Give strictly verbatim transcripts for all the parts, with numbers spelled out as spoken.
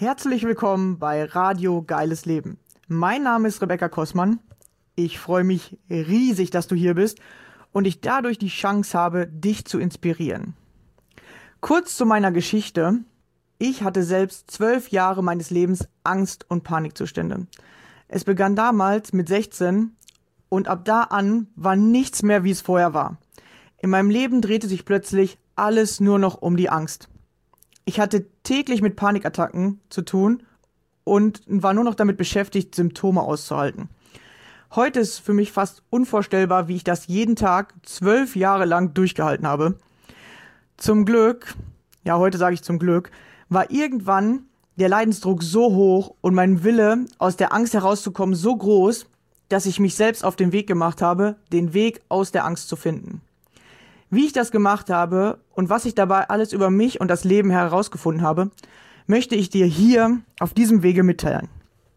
Herzlich willkommen bei Radio Geiles Leben. Mein Name ist Rebecca Kossmann. Ich freue mich riesig, dass du hier bist und ich dadurch die Chance habe, dich zu inspirieren. Kurz zu meiner Geschichte. Ich hatte selbst zwölf Jahre meines Lebens Angst- und Panikzustände. Es begann damals mit sechzehn und ab da an war nichts mehr, wie es vorher war. In meinem Leben drehte sich plötzlich alles nur noch um die Angst. Ich hatte täglich mit Panikattacken zu tun und war nur noch damit beschäftigt, Symptome auszuhalten. Heute ist für mich fast unvorstellbar, wie ich das jeden Tag zwölf Jahre lang durchgehalten habe. Zum Glück, ja heute sage ich zum Glück, war irgendwann der Leidensdruck so hoch und mein Wille, aus der Angst herauszukommen, so groß, dass ich mich selbst auf den Weg gemacht habe, den Weg aus der Angst zu finden. Wie ich das gemacht habe und was ich dabei alles über mich und das Leben herausgefunden habe, möchte ich dir hier auf diesem Wege mitteilen.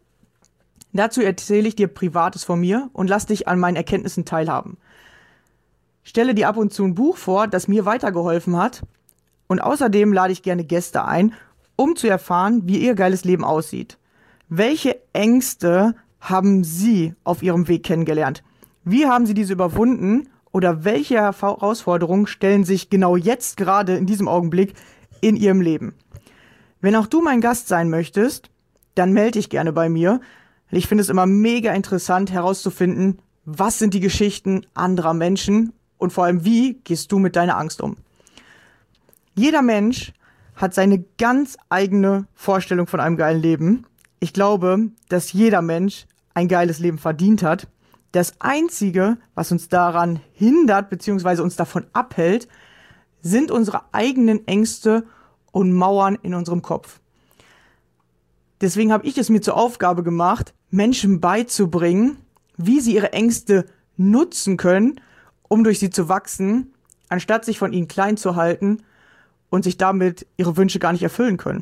Dazu erzähle ich dir Privates von mir und lass dich an meinen Erkenntnissen teilhaben. Stelle dir ab und zu ein Buch vor, das mir weitergeholfen hat, und außerdem lade ich gerne Gäste ein, um zu erfahren, wie ihr geiles Leben aussieht. Welche Ängste haben Sie auf Ihrem Weg kennengelernt? Wie haben Sie diese überwunden? Oder welche Herausforderungen stellen sich genau jetzt gerade in diesem Augenblick in Ihrem Leben? Wenn auch du mein Gast sein möchtest, dann melde dich gerne bei mir. Ich finde es immer mega interessant herauszufinden, was sind die Geschichten anderer Menschen und vor allem, wie gehst du mit deiner Angst um? Jeder Mensch hat seine ganz eigene Vorstellung von einem geilen Leben. Ich glaube, dass jeder Mensch ein geiles Leben verdient hat. Das Einzige, was uns daran hindert bzw. uns davon abhält, sind unsere eigenen Ängste und Mauern in unserem Kopf. Deswegen habe ich es mir zur Aufgabe gemacht, Menschen beizubringen, wie sie ihre Ängste nutzen können, um durch sie zu wachsen, anstatt sich von ihnen klein zu halten und sich damit ihre Wünsche gar nicht erfüllen können.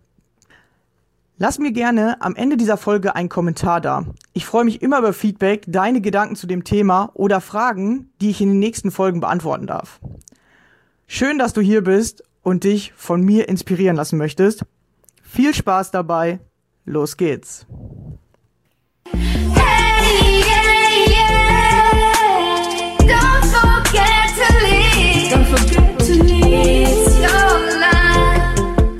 Lass mir gerne am Ende dieser Folge einen Kommentar da. Ich freue mich immer über Feedback, deine Gedanken zu dem Thema oder Fragen, die ich in den nächsten Folgen beantworten darf. Schön, dass du hier bist und dich von mir inspirieren lassen möchtest. Viel Spaß dabei. Los geht's. Hey, yeah, yeah. Don't forget to leave. Don't forget to leave your life.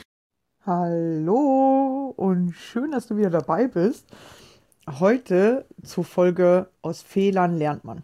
Hallo und schön, dass du wieder dabei bist. Heute zur Folge Aus Fehlern lernt man.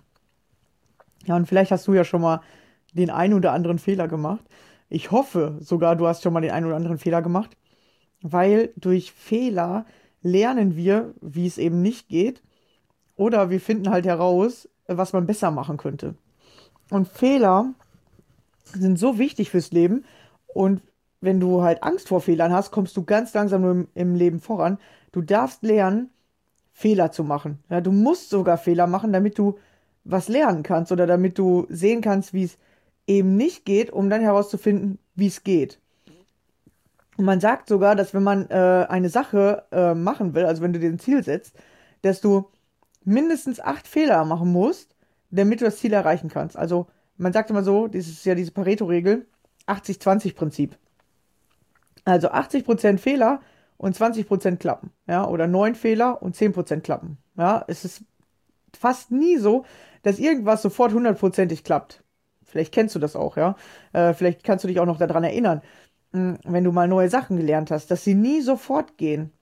Ja, und vielleicht hast du ja schon mal den einen oder anderen Fehler gemacht. Ich hoffe sogar, du hast schon mal den einen oder anderen Fehler gemacht, weil durch Fehler lernen wir, wie es eben nicht geht, oder wir finden halt heraus, was man besser machen könnte. Und Fehler sind so wichtig fürs Leben, und wenn du halt Angst vor Fehlern hast, kommst du ganz langsam im, im Leben voran. Du darfst lernen, Fehler zu machen. Ja, du musst sogar Fehler machen, damit du was lernen kannst oder damit du sehen kannst, wie es eben nicht geht, um dann herauszufinden, wie es geht. Und man sagt sogar, dass wenn man äh, eine Sache äh, machen will, also wenn du dir ein Ziel setzt, dass du mindestens acht Fehler machen musst, damit du das Ziel erreichen kannst. Also man sagt immer so, das ist ja diese Pareto-Regel, achtzig zwanzig Prinzip. Also achtzig Prozent Fehler und zwanzig Prozent klappen. Ja? Oder neun Fehler und zehn Prozent klappen. Ja? Es ist fast nie so, dass irgendwas sofort hundertprozentig klappt. Vielleicht kennst du das auch, ja. Äh, vielleicht kannst du dich auch noch daran erinnern, mh, wenn du mal neue Sachen gelernt hast, dass sie nie sofort gehen.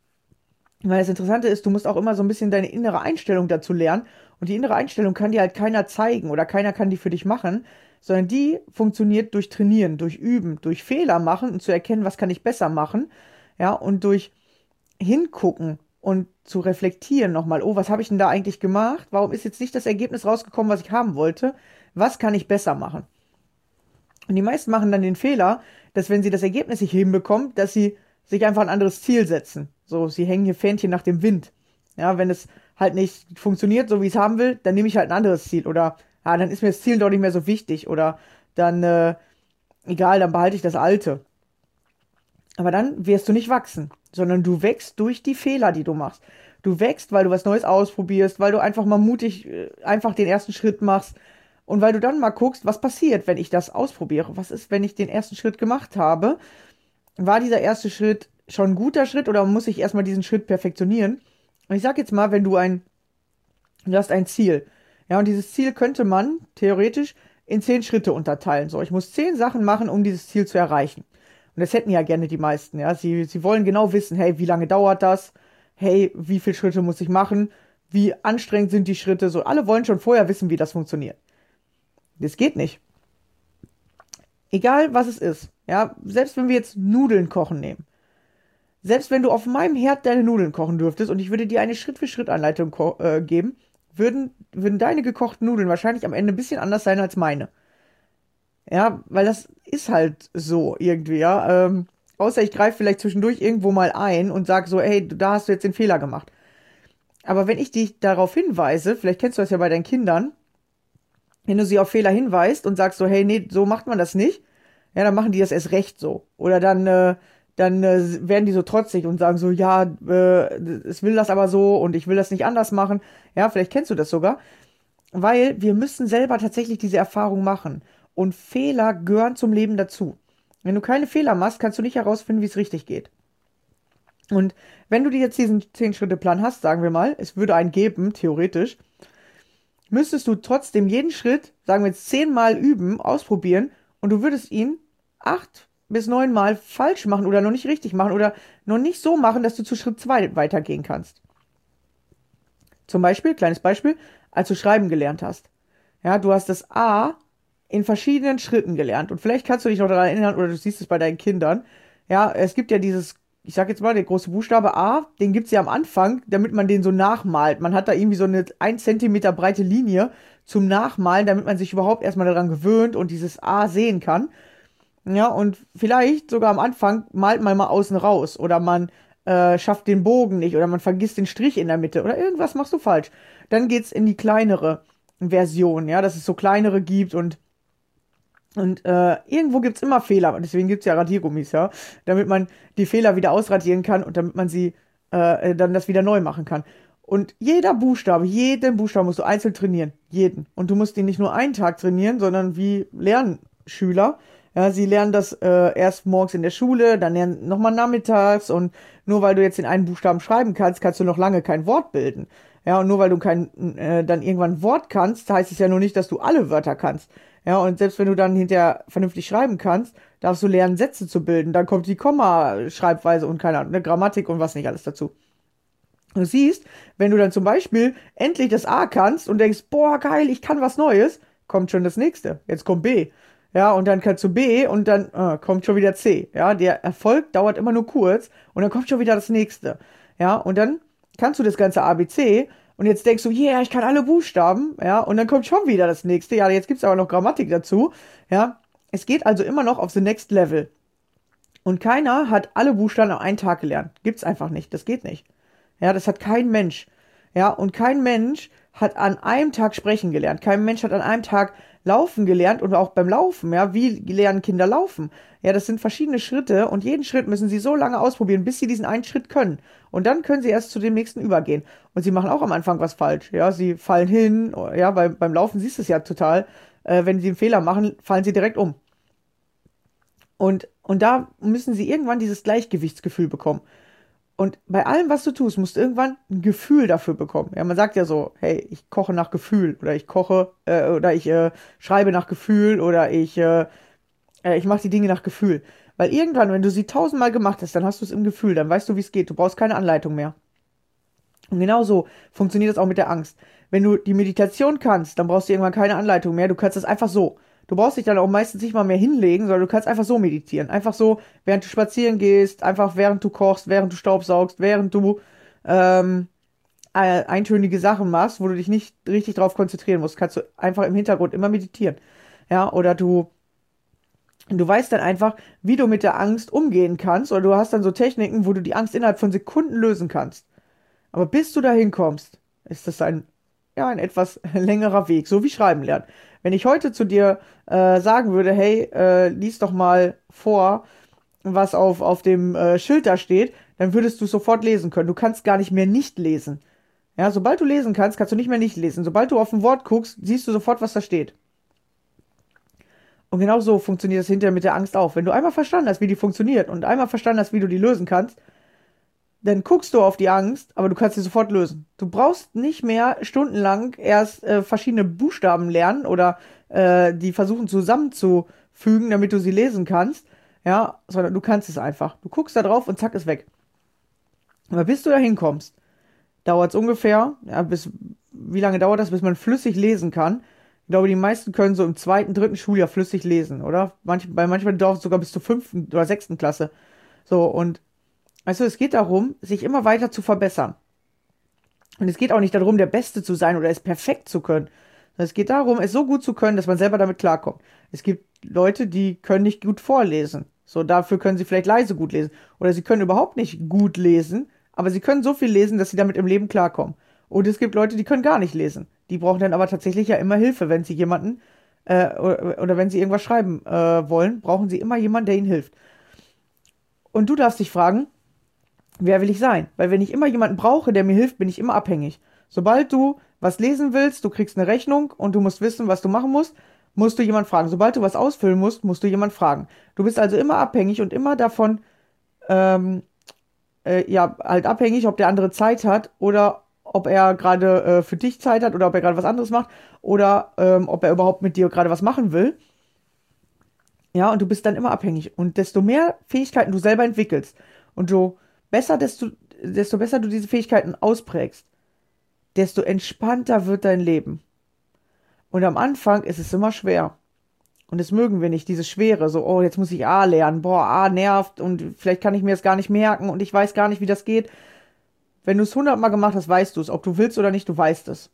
Weil das Interessante ist, du musst auch immer so ein bisschen deine innere Einstellung dazu lernen. Und die innere Einstellung kann dir halt keiner zeigen oder keiner kann die für dich machen, sondern die funktioniert durch Trainieren, durch Üben, durch Fehler machen und zu erkennen, was kann ich besser machen, ja, und durch Hingucken und zu reflektieren nochmal, oh, was habe ich denn da eigentlich gemacht? Warum ist jetzt nicht das Ergebnis rausgekommen, was ich haben wollte? Was kann ich besser machen? Und die meisten machen dann den Fehler, dass wenn sie das Ergebnis nicht hinbekommen, dass sie sich einfach ein anderes Ziel setzen. So, sie hängen hier Fähnchen nach dem Wind. Ja, wenn es halt nicht funktioniert, so wie ich es haben will, dann nehme ich halt ein anderes Ziel. Oder, ah, dann ist mir das Ziel doch nicht mehr so wichtig. Oder dann, äh, egal, dann behalte ich das Alte. Aber dann wirst du nicht wachsen, sondern du wächst durch die Fehler, die du machst. Du wächst, weil du was Neues ausprobierst, weil du einfach mal mutig äh, einfach den ersten Schritt machst und weil du dann mal guckst, was passiert, wenn ich das ausprobiere. Was ist, wenn ich den ersten Schritt gemacht habe? War dieser erste Schritt schon ein guter Schritt oder muss ich erstmal diesen Schritt perfektionieren? Und ich sag jetzt mal, wenn du ein, du hast ein Ziel. Ja, und dieses Ziel könnte man theoretisch in zehn Schritte unterteilen. So, ich muss zehn Sachen machen, um dieses Ziel zu erreichen. Und das hätten ja gerne die meisten, ja. Sie, sie wollen genau wissen, hey, wie lange dauert das? Hey, wie viele Schritte muss ich machen? Wie anstrengend sind die Schritte? So, alle wollen schon vorher wissen, wie das funktioniert. Das geht nicht. Egal, was es ist. Ja, selbst wenn wir jetzt Nudeln kochen nehmen. Selbst wenn du auf meinem Herd deine Nudeln kochen dürftest und ich würde dir eine Schritt-für-Schritt-Anleitung äh, geben, würden, würden deine gekochten Nudeln wahrscheinlich am Ende ein bisschen anders sein als meine. Ja, weil das ist halt so irgendwie, ja. Ähm, außer ich greife vielleicht zwischendurch irgendwo mal ein und sage so, hey, da hast du jetzt den Fehler gemacht. Aber wenn ich dich darauf hinweise, vielleicht kennst du das ja bei deinen Kindern, wenn du sie auf Fehler hinweist und sagst so, hey, nee, so macht man das nicht, ja, dann machen die das erst recht so. Oder dann, äh, dann äh, werden die so trotzig und sagen so, ja, äh, es will das aber so und ich will das nicht anders machen. Ja, vielleicht kennst du das sogar. Weil wir müssen selber tatsächlich diese Erfahrung machen. Und Fehler gehören zum Leben dazu. Wenn du keine Fehler machst, kannst du nicht herausfinden, wie es richtig geht. Und wenn du dir jetzt diesen zehn-Schritte-Plan hast, sagen wir mal, es würde einen geben, theoretisch, müsstest du trotzdem jeden Schritt, sagen wir jetzt zehnmal üben, ausprobieren und du würdest ihn acht bis neun Mal falsch machen oder noch nicht richtig machen oder noch nicht so machen, dass du zu Schritt zwei weitergehen kannst. Zum Beispiel, kleines Beispiel, als du schreiben gelernt hast. Ja, du hast das A in verschiedenen Schritten gelernt und vielleicht kannst du dich noch daran erinnern oder du siehst es bei deinen Kindern. Ja, es gibt ja dieses, ich sag jetzt mal, der große Buchstabe A, den gibt's ja am Anfang, damit man den so nachmalt. Man hat da irgendwie so eine ein Zentimeter breite Linie zum Nachmalen, damit man sich überhaupt erstmal daran gewöhnt und dieses A sehen kann. Ja, und vielleicht sogar am Anfang malt man mal außen raus oder man äh, schafft den Bogen nicht oder man vergisst den Strich in der Mitte oder irgendwas machst du falsch. Dann geht's in die kleinere Version, ja, dass es so kleinere gibt und und äh, irgendwo gibt's immer Fehler, deswegen gibt's ja Radiergummis, ja, damit man die Fehler wieder ausradieren kann und damit man sie äh, dann das wieder neu machen kann. Und jeder Buchstabe, jeden Buchstaben musst du einzeln trainieren, jeden. Und du musst ihn nicht nur einen Tag trainieren, sondern wie Lernschüler. Ja, sie lernen das äh, erst morgens in der Schule, dann lernen nochmal nachmittags und nur weil du jetzt den einen Buchstaben schreiben kannst, kannst du noch lange kein Wort bilden. Ja, und nur weil du kein äh, dann irgendwann ein Wort kannst, heißt es ja nur nicht, dass du alle Wörter kannst. Ja, und selbst wenn du dann hinterher vernünftig schreiben kannst, darfst du lernen, Sätze zu bilden. Dann kommt die Komma-Schreibweise und keine Ahnung, eine Grammatik und was nicht alles dazu. Du siehst, wenn du dann zum Beispiel endlich das A kannst und denkst, boah, geil, ich kann was Neues, kommt schon das nächste. Jetzt kommt B. Ja, und dann kannst du B und dann äh, kommt schon wieder C. Ja, der Erfolg dauert immer nur kurz und dann kommt schon wieder das nächste. Ja, und dann kannst du das ganze A B C und jetzt denkst du, yeah, ich kann alle Buchstaben. Ja, und dann kommt schon wieder das nächste. Ja, jetzt gibt's aber noch Grammatik dazu. Ja, es geht also immer noch auf the next level. Und keiner hat alle Buchstaben an einem Tag gelernt. Gibt's einfach nicht. Das geht nicht. Ja, das hat kein Mensch. Ja, und kein Mensch hat an einem Tag sprechen gelernt. Kein Mensch hat an einem Tag laufen gelernt und auch beim Laufen, ja, wie lernen Kinder laufen? Ja, das sind verschiedene Schritte und jeden Schritt müssen sie so lange ausprobieren, bis sie diesen einen Schritt können. Und dann können sie erst zu dem nächsten übergehen. Und sie machen auch am Anfang was falsch, ja, sie fallen hin, ja, beim, beim Laufen siehst du es ja total, äh, wenn sie einen Fehler machen, fallen sie direkt um. Und, und da müssen sie irgendwann dieses Gleichgewichtsgefühl bekommen. Und bei allem, was du tust, musst du irgendwann ein Gefühl dafür bekommen. Ja, man sagt ja so, hey, ich koche nach Gefühl oder ich koche äh, oder ich äh, schreibe nach Gefühl oder ich äh, äh, ich mache die Dinge nach Gefühl. Weil irgendwann, wenn du sie tausendmal gemacht hast, dann hast du es im Gefühl, dann weißt du, wie es geht. Du brauchst keine Anleitung mehr. Und genau so funktioniert das auch mit der Angst. Wenn du die Meditation kannst, dann brauchst du irgendwann keine Anleitung mehr. Du kannst das einfach so. Du brauchst dich dann auch meistens nicht mal mehr hinlegen, sondern du kannst einfach so meditieren. Einfach so, während du spazieren gehst, einfach während du kochst, während du staubsaugst, während du ähm, eintönige Sachen machst, wo du dich nicht richtig drauf konzentrieren musst, kannst du einfach im Hintergrund immer meditieren. Ja, oder du du weißt dann einfach, wie du mit der Angst umgehen kannst, oder du hast dann so Techniken, wo du die Angst innerhalb von Sekunden lösen kannst. Aber bis du dahin kommst, ist das ein ja, ein etwas längerer Weg, so wie Schreiben lernen. Wenn ich heute zu dir äh, sagen würde, hey, äh, lies doch mal vor, was auf, auf dem äh, Schild da steht, dann würdest du sofort lesen können. Du kannst gar nicht mehr nicht lesen. Ja, sobald du lesen kannst, kannst du nicht mehr nicht lesen. Sobald du auf ein Wort guckst, siehst du sofort, was da steht. Und genau so funktioniert das hinterher mit der Angst auch. Wenn du einmal verstanden hast, wie die funktioniert und einmal verstanden hast, wie du die lösen kannst, dann guckst du auf die Angst, aber du kannst sie sofort lösen. Du brauchst nicht mehr stundenlang erst äh, verschiedene Buchstaben lernen oder äh, die versuchen zusammenzufügen, damit du sie lesen kannst, ja, sondern du kannst es einfach. Du guckst da drauf und zack, ist weg. Aber bis du da hinkommst, dauert es ungefähr, ja, bis, wie lange dauert das, bis man flüssig lesen kann? Ich glaube, die meisten können so im zweiten, dritten Schuljahr flüssig lesen, oder? Manch, bei manchmal dauert es sogar bis zur fünften oder sechsten Klasse. So, und weißt du, es geht darum, sich immer weiter zu verbessern. Und es geht auch nicht darum, der Beste zu sein oder es perfekt zu können. Es geht darum, es so gut zu können, dass man selber damit klarkommt. Es gibt Leute, die können nicht gut vorlesen. So, dafür können sie vielleicht leise gut lesen. Oder sie können überhaupt nicht gut lesen, aber sie können so viel lesen, dass sie damit im Leben klarkommen. Und es gibt Leute, die können gar nicht lesen. Die brauchen dann aber tatsächlich ja immer Hilfe, wenn sie jemanden, äh, oder, oder wenn sie irgendwas schreiben äh, wollen, brauchen sie immer jemanden, der ihnen hilft. Und du darfst dich fragen, wer will ich sein? Weil wenn ich immer jemanden brauche, der mir hilft, bin ich immer abhängig. Sobald du was lesen willst, du kriegst eine Rechnung und du musst wissen, was du machen musst, musst du jemanden fragen. Sobald du was ausfüllen musst, musst du jemanden fragen. Du bist also immer abhängig und immer davon, ähm, äh, ja, halt abhängig, ob der andere Zeit hat oder ob er gerade äh, für dich Zeit hat oder ob er gerade was anderes macht oder ähm, ob er überhaupt mit dir gerade was machen will. Ja, und du bist dann immer abhängig. Und desto mehr Fähigkeiten du selber entwickelst und du besser, desto, desto besser du diese Fähigkeiten ausprägst, desto entspannter wird dein Leben. Und am Anfang ist es immer schwer. Und das mögen wir nicht, diese Schwere. So, oh, jetzt muss ich A lernen. Boah, A nervt und vielleicht kann ich mir das gar nicht merken und ich weiß gar nicht, wie das geht. Wenn du es hundertmal gemacht hast, weißt du es. Ob du willst oder nicht, du weißt es.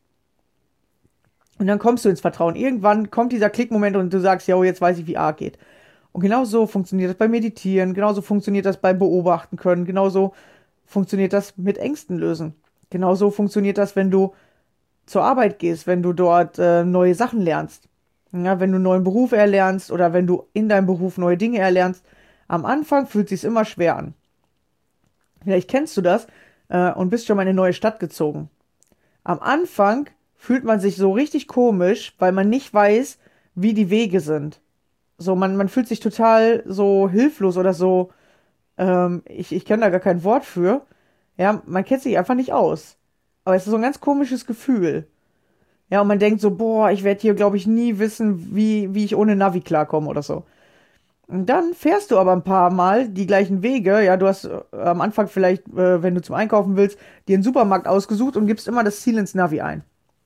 Und dann kommst du ins Vertrauen. Irgendwann kommt dieser Klickmoment und du sagst, ja, oh, jetzt weiß ich, wie A geht. Und genau so funktioniert das beim Meditieren, genauso funktioniert das beim Beobachten können, genauso funktioniert das mit Ängsten lösen. Genauso funktioniert das, wenn du zur Arbeit gehst, wenn du dort äh, neue Sachen lernst. Ja, wenn du einen neuen Beruf erlernst oder wenn du in deinem Beruf neue Dinge erlernst. Am Anfang fühlt es sich immer schwer an. Vielleicht kennst du das äh, und bist schon mal in eine neue Stadt gezogen. Am Anfang fühlt man sich so richtig komisch, weil man nicht weiß, wie die Wege sind. So, man, man fühlt sich total so hilflos oder so, ähm, ich, ich kenne da gar kein Wort für. Ja, man kennt sich einfach nicht aus. Aber es ist so ein ganz komisches Gefühl. Ja, und man denkt so, boah, ich werde hier, glaube ich, nie wissen, wie, wie ich ohne Navi klarkomme oder so. Und dann fährst du aber ein paar Mal die gleichen Wege. Ja, du hast äh, am Anfang vielleicht, äh, wenn du zum Einkaufen willst, dir einen Supermarkt ausgesucht und gibst immer das Ziel ins Navi ein.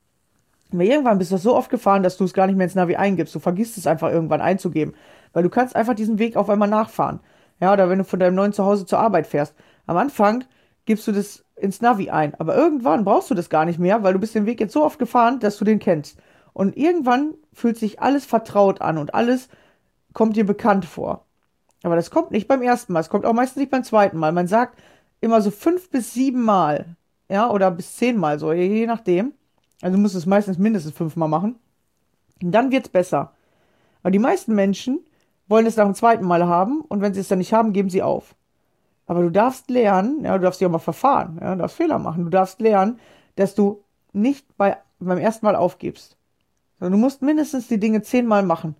Aber irgendwann bist du so oft gefahren, dass du es gar nicht mehr ins Navi eingibst. Du vergisst es einfach irgendwann einzugeben. Weil du kannst einfach diesen Weg auf einmal nachfahren. Ja, oder wenn du von deinem neuen Zuhause zur Arbeit fährst. Am Anfang gibst du das ins Navi ein. Aber irgendwann brauchst du das gar nicht mehr, weil du bist den Weg jetzt so oft gefahren, dass du den kennst. Und irgendwann fühlt sich alles vertraut an und alles kommt dir bekannt vor. Aber das kommt nicht beim ersten Mal. Es kommt auch meistens nicht beim zweiten Mal. Man sagt immer so fünf bis sieben Mal. Ja, oder bis zehn Mal so, je nachdem. Also du musst es meistens mindestens fünfmal machen. Und dann wird's besser. Aber die meisten Menschen wollen es nach dem zweiten Mal haben und wenn sie es dann nicht haben, geben sie auf. Aber du darfst lernen, ja, du darfst dich auch mal verfahren, ja, du darfst Fehler machen. Du darfst lernen, dass du nicht bei, beim ersten Mal aufgibst. Sondern du musst mindestens die Dinge zehnmal machen.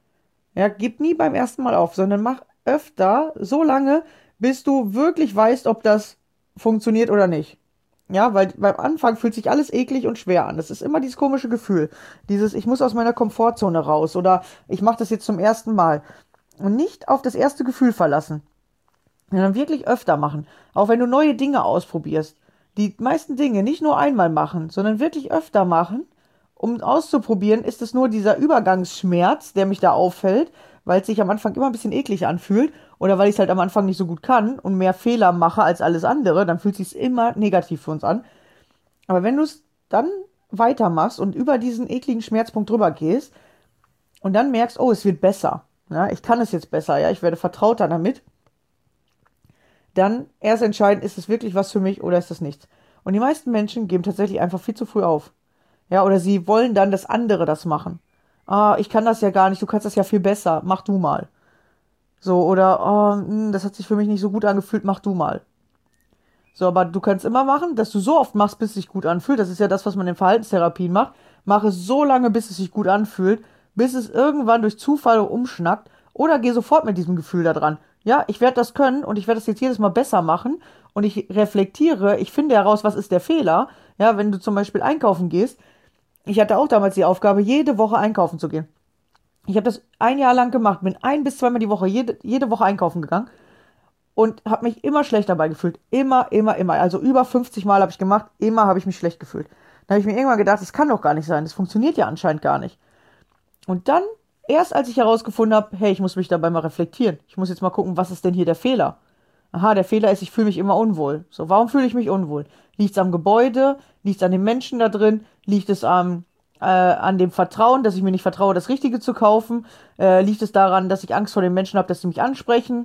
Ja, gib nie beim ersten Mal auf, sondern mach öfter, so lange, bis du wirklich weißt, ob das funktioniert oder nicht. Ja, weil beim Anfang fühlt sich alles eklig und schwer an. Das ist immer dieses komische Gefühl. Dieses, ich muss aus meiner Komfortzone raus oder ich mache das jetzt zum ersten Mal. Und nicht auf das erste Gefühl verlassen. Sondern wirklich öfter machen. Auch wenn du neue Dinge ausprobierst. Die meisten Dinge nicht nur einmal machen, sondern wirklich öfter machen. Um auszuprobieren, ist es nur dieser Übergangsschmerz, der mich da auffällt, weil es sich am Anfang immer ein bisschen eklig anfühlt oder weil ich es halt am Anfang nicht so gut kann und mehr Fehler mache als alles andere, dann fühlt es sich immer negativ für uns an. Aber wenn du es dann weitermachst und über diesen ekligen Schmerzpunkt drüber gehst und dann merkst, oh, es wird besser, ja, ich kann es jetzt besser, ja, ich werde vertrauter damit, dann erst entscheiden, ist es wirklich was für mich oder ist es nichts. Und die meisten Menschen geben tatsächlich einfach viel zu früh auf. Ja, oder sie wollen dann, dass andere das machen. Ah, ich kann das ja gar nicht, du kannst das ja viel besser, mach du mal. So, oder, oh, mh, das hat sich für mich nicht so gut angefühlt, mach du mal. So, aber du kannst immer machen, dass du so oft machst, bis es sich gut anfühlt. Das ist ja das, was man in Verhaltenstherapien macht. Mach es so lange, bis es sich gut anfühlt, bis es irgendwann durch Zufall umschnackt, oder geh sofort mit diesem Gefühl da dran. Ja, ich werde das können und ich werde das jetzt jedes Mal besser machen und ich reflektiere, ich finde heraus, was ist der Fehler. Ja, wenn du zum Beispiel einkaufen gehst, ich hatte auch damals die Aufgabe, jede Woche einkaufen zu gehen. Ich habe das ein Jahr lang gemacht, bin ein bis zweimal die Woche, jede, jede Woche einkaufen gegangen und habe mich immer schlecht dabei gefühlt. Immer, immer, immer. Also über fünfzig Mal habe ich gemacht, immer habe ich mich schlecht gefühlt. Dann habe ich mir irgendwann gedacht, das kann doch gar nicht sein, das funktioniert ja anscheinend gar nicht. Und dann, erst als ich herausgefunden habe, hey, ich muss mich dabei mal reflektieren. Ich muss jetzt mal gucken, was ist denn hier der Fehler? Aha, der Fehler ist, ich fühle mich immer unwohl. So, warum fühle ich mich unwohl? Liegt es am Gebäude? Liegt es an den Menschen da drin? Liegt es am, äh, an dem Vertrauen, dass ich mir nicht vertraue, das Richtige zu kaufen? Äh, liegt es daran, dass ich Angst vor den Menschen habe, dass sie mich ansprechen?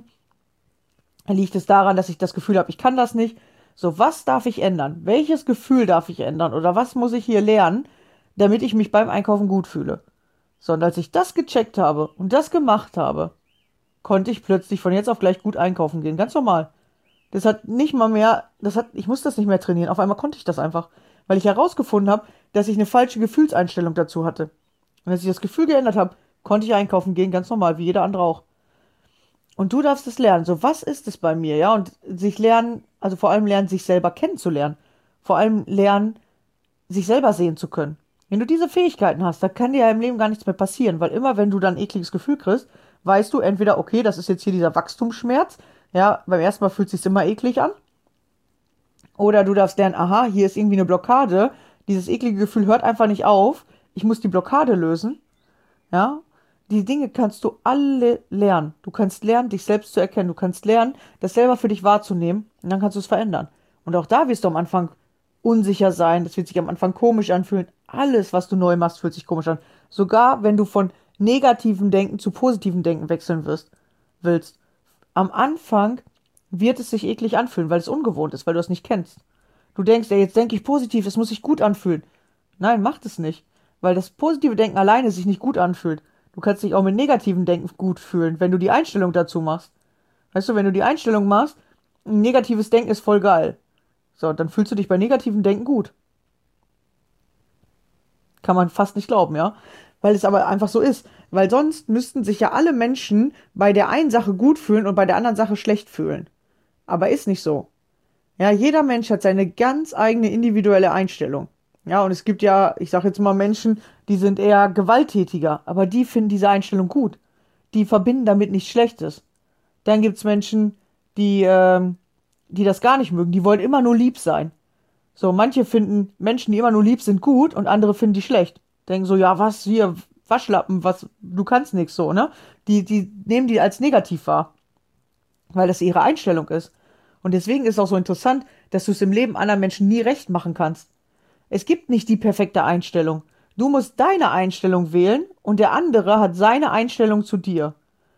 Liegt es daran, dass ich das Gefühl habe, ich kann das nicht? So, was darf ich ändern? Welches Gefühl darf ich ändern? Oder was muss ich hier lernen, damit ich mich beim Einkaufen gut fühle? So, und als ich das gecheckt habe und das gemacht habe, konnte ich plötzlich von jetzt auf gleich gut einkaufen gehen. Ganz normal. Das hat nicht mal mehr, das hat, ich muss das nicht mehr trainieren. Auf einmal konnte ich das einfach. Weil ich herausgefunden habe, dass ich eine falsche Gefühlseinstellung dazu hatte. Und als ich das Gefühl geändert habe, konnte ich einkaufen gehen, ganz normal, wie jeder andere auch. Und du darfst es lernen. So, was ist es bei mir, ja? Und sich lernen, also vor allem lernen, sich selber kennenzulernen. Vor allem lernen, sich selber sehen zu können. Wenn du diese Fähigkeiten hast, dann kann dir ja im Leben gar nichts mehr passieren, weil immer, wenn du dann ein ekliges Gefühl kriegst, weißt du entweder, okay, das ist jetzt hier dieser Wachstumsschmerz, ja, beim ersten Mal fühlt es sich immer eklig an, oder du darfst lernen, aha, hier ist irgendwie eine Blockade, dieses eklige Gefühl hört einfach nicht auf, ich muss die Blockade lösen, ja, die Dinge kannst du alle lernen. Du kannst lernen, dich selbst zu erkennen, du kannst lernen, das selber für dich wahrzunehmen, und dann kannst du es verändern. Und auch da wirst du am Anfang unsicher sein, das wird sich am Anfang komisch anfühlen. Alles, was du neu machst, fühlt sich komisch an. Sogar wenn du von negativem Denken zu positivem Denken wechseln wirst, willst. Am Anfang wird es sich eklig anfühlen, weil es ungewohnt ist, weil du es nicht kennst. Du denkst, ja, jetzt denke ich positiv, das muss sich gut anfühlen. Nein, macht es nicht. Weil das positive Denken alleine sich nicht gut anfühlt. Du kannst dich auch mit negativem Denken gut fühlen, wenn du die Einstellung dazu machst. Weißt du, wenn du die Einstellung machst, ein negatives Denken ist voll geil. So, dann fühlst du dich bei negativem Denken gut. Kann man fast nicht glauben, ja? Weil es aber einfach so ist. Weil sonst müssten sich ja alle Menschen bei der einen Sache gut fühlen und bei der anderen Sache schlecht fühlen. Aber ist nicht so. Ja, jeder Mensch hat seine ganz eigene individuelle Einstellung. Ja, und es gibt ja, ich sag jetzt mal Menschen, die sind eher gewalttätiger, aber die finden diese Einstellung gut. Die verbinden damit nichts Schlechtes. Dann gibt's Menschen, die, ähm, die das gar nicht mögen. Die wollen immer nur lieb sein. So, manche finden Menschen, die immer nur lieb sind, gut und andere finden die schlecht. Denken so, ja, was hier, Waschlappen, was, du kannst nix so, ne? Die, die nehmen die als negativ wahr. Weil das ihre Einstellung ist. Und deswegen ist es auch so interessant, dass du es im Leben anderen Menschen nie recht machen kannst. Es gibt nicht die perfekte Einstellung. Du musst deine Einstellung wählen und der andere hat seine Einstellung zu dir.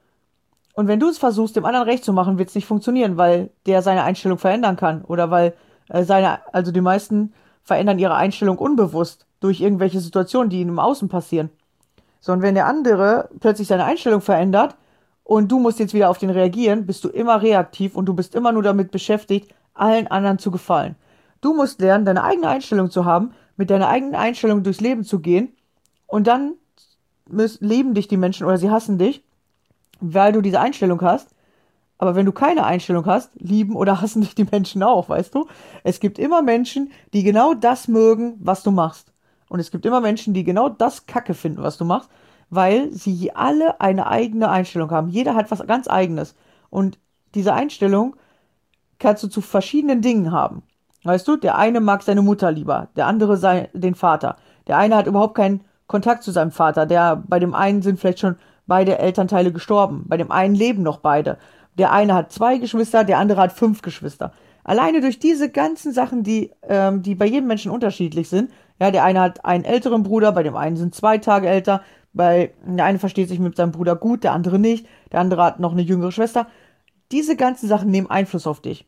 Und wenn du es versuchst, dem anderen recht zu machen, wird es nicht funktionieren, weil der seine Einstellung verändern kann. Oder weil äh, seine, also die meisten verändern ihre Einstellung unbewusst durch irgendwelche Situationen, die ihnen im Außen passieren. So, und wenn der andere plötzlich seine Einstellung verändert und du musst jetzt wieder auf den reagieren, bist du immer reaktiv und du bist immer nur damit beschäftigt, allen anderen zu gefallen. Du musst lernen, deine eigene Einstellung zu haben, mit deiner eigenen Einstellung durchs Leben zu gehen und dann müssen, lieben dich die Menschen oder sie hassen dich, weil du diese Einstellung hast. Aber wenn du keine Einstellung hast, lieben oder hassen dich die Menschen auch, weißt du? Es gibt immer Menschen, die genau das mögen, was du machst. Und es gibt immer Menschen, die genau das Kacke finden, was du machst, weil sie alle eine eigene Einstellung haben. Jeder hat was ganz Eigenes. Und diese Einstellung kannst du zu verschiedenen Dingen haben. Weißt du, der eine mag seine Mutter lieber, der andere sein, den Vater. Der eine hat überhaupt keinen Kontakt zu seinem Vater. Der, bei dem einen sind vielleicht schon beide Elternteile gestorben. Bei dem einen leben noch beide. Der eine hat zwei Geschwister, der andere hat fünf Geschwister. Alleine durch diese ganzen Sachen, die, ähm, die bei jedem Menschen unterschiedlich sind. Ja, der eine hat einen älteren Bruder, bei dem einen sind zwei Tage älter. Bei, der eine versteht sich mit seinem Bruder gut, der andere nicht. Der andere hat noch eine jüngere Schwester. Diese ganzen Sachen nehmen Einfluss auf dich.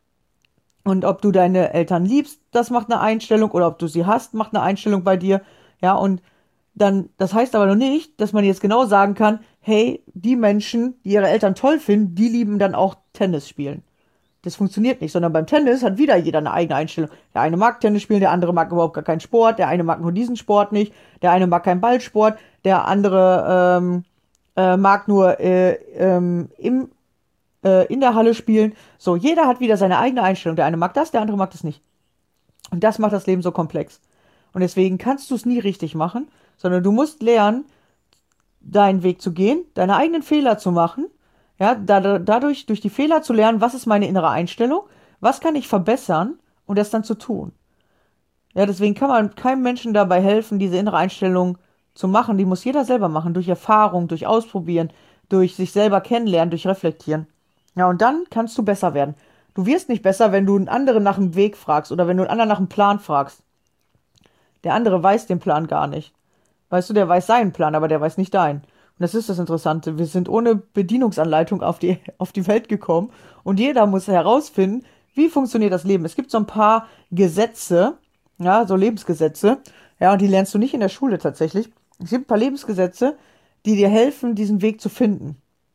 Und ob du deine Eltern liebst, das macht eine Einstellung. Oder ob du sie hasst, macht eine Einstellung bei dir. Ja, und dann, das heißt aber noch nicht, dass man jetzt genau sagen kann, hey, die Menschen, die ihre Eltern toll finden, die lieben dann auch Tennis spielen. Das funktioniert nicht, sondern beim Tennis hat wieder jeder eine eigene Einstellung. Der eine mag Tennis spielen, der andere mag überhaupt gar keinen Sport, der eine mag nur diesen Sport nicht, der eine mag keinen Ballsport, der andere ähm, äh, mag nur äh, ähm, im, äh, in der Halle spielen. So, jeder hat wieder seine eigene Einstellung. Der eine mag das, der andere mag das nicht. Und das macht das Leben so komplex. Und deswegen kannst du es nie richtig machen, sondern du musst lernen, deinen Weg zu gehen, deine eigenen Fehler zu machen, ja, da, dadurch, durch die Fehler zu lernen, was ist meine innere Einstellung, was kann ich verbessern und das dann zu tun. Ja, deswegen kann man keinem Menschen dabei helfen, diese innere Einstellung zu machen. Die muss jeder selber machen, durch Erfahrung, durch Ausprobieren, durch sich selber kennenlernen, durch Reflektieren. Ja, und dann kannst du besser werden. Du wirst nicht besser, wenn du einen anderen nach dem Weg fragst oder wenn du einen anderen nach dem Plan fragst. Der andere weiß den Plan gar nicht. Weißt du, der weiß seinen Plan, aber der weiß nicht deinen. Und das ist das Interessante. Wir sind ohne Bedienungsanleitung auf die, auf die Welt gekommen und jeder muss herausfinden, wie funktioniert das Leben. Es gibt so ein paar Gesetze, ja, so Lebensgesetze, ja, und die lernst du nicht in der Schule tatsächlich. Es gibt ein paar Lebensgesetze, die dir helfen, diesen Weg zu finden.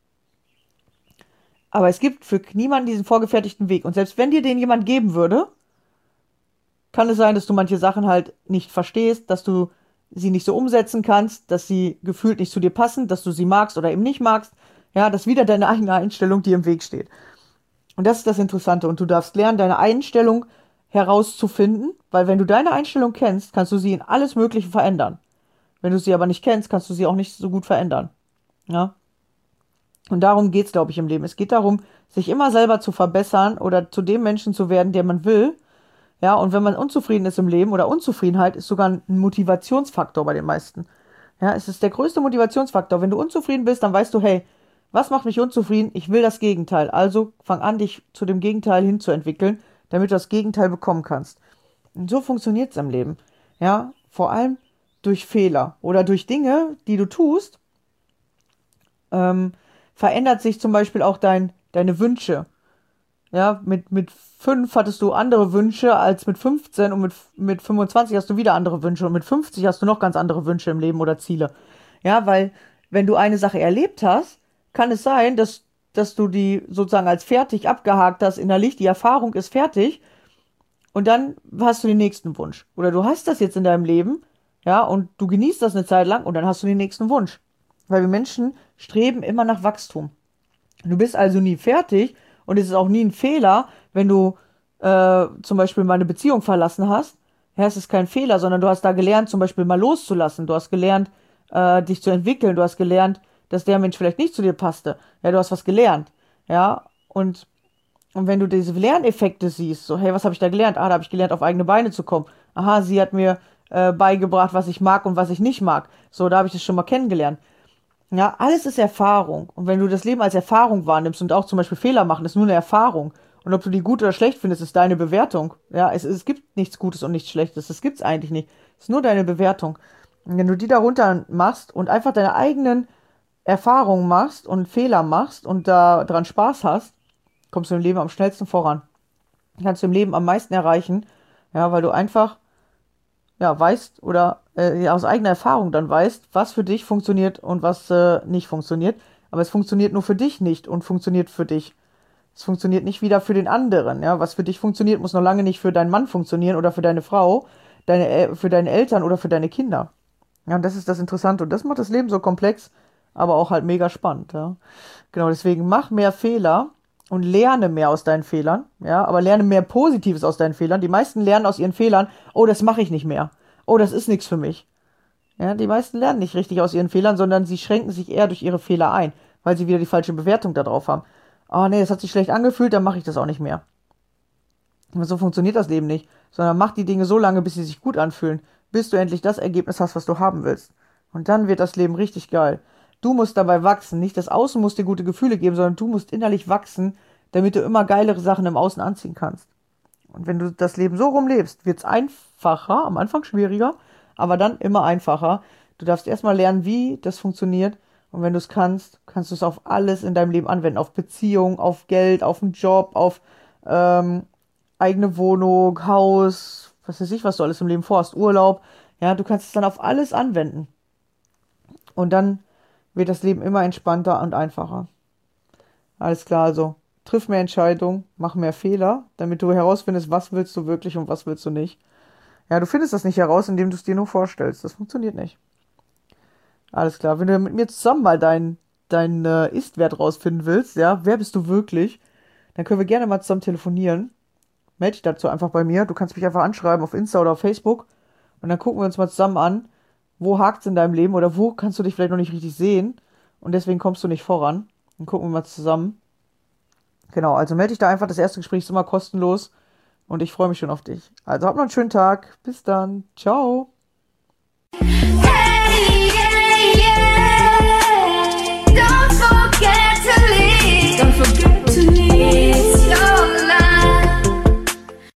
Aber es gibt für niemanden diesen vorgefertigten Weg. Und selbst wenn dir den jemand geben würde, kann es sein, dass du manche Sachen halt nicht verstehst, dass du sie nicht so umsetzen kannst, dass sie gefühlt nicht zu dir passen, dass du sie magst oder eben nicht magst. Ja, dass wieder deine eigene Einstellung dir im Weg steht. Und das ist das Interessante. Und du darfst lernen, deine Einstellung herauszufinden, weil wenn du deine Einstellung kennst, kannst du sie in alles Mögliche verändern. Wenn du sie aber nicht kennst, kannst du sie auch nicht so gut verändern. Ja. Und darum geht's, glaube ich, im Leben. Es geht darum, sich immer selber zu verbessern oder zu dem Menschen zu werden, der man will. Ja, und wenn man unzufrieden ist im Leben oder Unzufriedenheit ist sogar ein Motivationsfaktor bei den meisten. Ja, es ist der größte Motivationsfaktor. Wenn du unzufrieden bist, dann weißt du, hey, was macht mich unzufrieden? Ich will das Gegenteil. Also fang an, dich zu dem Gegenteil hinzuentwickeln, damit du das Gegenteil bekommen kannst. Und so funktioniert's im Leben. Ja, vor allem durch Fehler oder durch Dinge, die du tust, ähm, verändert sich zum Beispiel auch dein, deine Wünsche. Ja, mit, mit fünf hattest du andere Wünsche als mit fünfzehn und mit, mit fünfundzwanzig hast du wieder andere Wünsche und mit fünfzig hast du noch ganz andere Wünsche im Leben oder Ziele. Ja, weil wenn du eine Sache erlebt hast, kann es sein, dass, dass du die sozusagen als fertig abgehakt hast innerlich, die Erfahrung ist fertig und dann hast du den nächsten Wunsch. Oder du hast das jetzt in deinem Leben, ja, und du genießt das eine Zeit lang und dann hast du den nächsten Wunsch. Weil wir Menschen streben immer nach Wachstum. Du bist also nie fertig. Und es ist auch nie ein Fehler, wenn du äh, zum Beispiel mal eine Beziehung verlassen hast. Ja, es ist kein Fehler, sondern du hast da gelernt, zum Beispiel mal loszulassen. Du hast gelernt, äh, dich zu entwickeln. Du hast gelernt, dass der Mensch vielleicht nicht zu dir passte. Ja, du hast was gelernt. Ja, und, und wenn du diese Lerneffekte siehst, so, hey, was habe ich da gelernt? Ah, da habe ich gelernt, auf eigene Beine zu kommen. Aha, sie hat mir äh, beigebracht, was ich mag und was ich nicht mag. So, da habe ich das schon mal kennengelernt. Ja, alles ist Erfahrung. Und wenn du das Leben als Erfahrung wahrnimmst und auch zum Beispiel Fehler machen, ist nur eine Erfahrung. Und ob du die gut oder schlecht findest, ist deine Bewertung. Ja, es, es gibt nichts Gutes und nichts Schlechtes. Das gibt's eigentlich nicht. Es ist nur deine Bewertung. Und wenn du die darunter machst und einfach deine eigenen Erfahrungen machst und Fehler machst und da dran Spaß hast, kommst du im Leben am schnellsten voran. Kannst du im Leben am meisten erreichen. Ja, weil du einfach ja, weißt oder äh, aus eigener Erfahrung dann weißt, was für dich funktioniert und was äh, nicht funktioniert. Aber es funktioniert nur für dich nicht und funktioniert für dich. Es funktioniert nicht wieder für den anderen. Ja, was für dich funktioniert, muss noch lange nicht für deinen Mann funktionieren oder für deine Frau, deine, äh, für deine Eltern oder für deine Kinder. Ja, und das ist das Interessante und das macht das Leben so komplex, aber auch halt mega spannend. Ja, genau. Deswegen mach mehr Fehler und lerne mehr aus deinen Fehlern, ja, aber lerne mehr Positives aus deinen Fehlern. Die meisten lernen aus ihren Fehlern, oh, das mache ich nicht mehr. Oh, das ist nichts für mich. Ja, die meisten lernen nicht richtig aus ihren Fehlern, sondern sie schränken sich eher durch ihre Fehler ein, weil sie wieder die falsche Bewertung da drauf haben. Oh, nee, das hat sich schlecht angefühlt, dann mache ich das auch nicht mehr. Aber so funktioniert das Leben nicht, sondern mach die Dinge so lange, bis sie sich gut anfühlen, bis du endlich das Ergebnis hast, was du haben willst. Und dann wird das Leben richtig geil. Du musst dabei wachsen. Nicht das Außen muss dir gute Gefühle geben, sondern du musst innerlich wachsen, damit du immer geilere Sachen im Außen anziehen kannst. Und wenn du das Leben so rumlebst, wird es einfacher, am Anfang schwieriger, aber dann immer einfacher. Du darfst erstmal lernen, wie das funktioniert. Und wenn du es kannst, kannst du es auf alles in deinem Leben anwenden. Auf Beziehung, auf Geld, auf einen Job, auf ähm, eigene Wohnung, Haus, was weiß ich, was du alles im Leben vorhast, Urlaub. Ja, du kannst es dann auf alles anwenden. Und dann wird das Leben immer entspannter und einfacher. Alles klar, also triff mehr Entscheidungen, mach mehr Fehler, damit du herausfindest, was willst du wirklich und was willst du nicht. Ja, du findest das nicht heraus, indem du es dir nur vorstellst. Das funktioniert nicht. Alles klar. Wenn du mit mir zusammen mal deinen dein, äh, Ist-Wert rausfinden willst, ja, wer bist du wirklich, dann können wir gerne mal zusammen telefonieren. Melde dich dazu einfach bei mir. Du kannst mich einfach anschreiben auf Insta oder auf Facebook. Und dann gucken wir uns mal zusammen an, wo hakt es in deinem Leben oder wo kannst du dich vielleicht noch nicht richtig sehen. Und deswegen kommst du nicht voran. Dann gucken wir mal zusammen. Genau, also melde dich da einfach. Das erste Gespräch ist immer kostenlos. Und ich freue mich schon auf dich. Also hab noch einen schönen Tag. Bis dann. Ciao.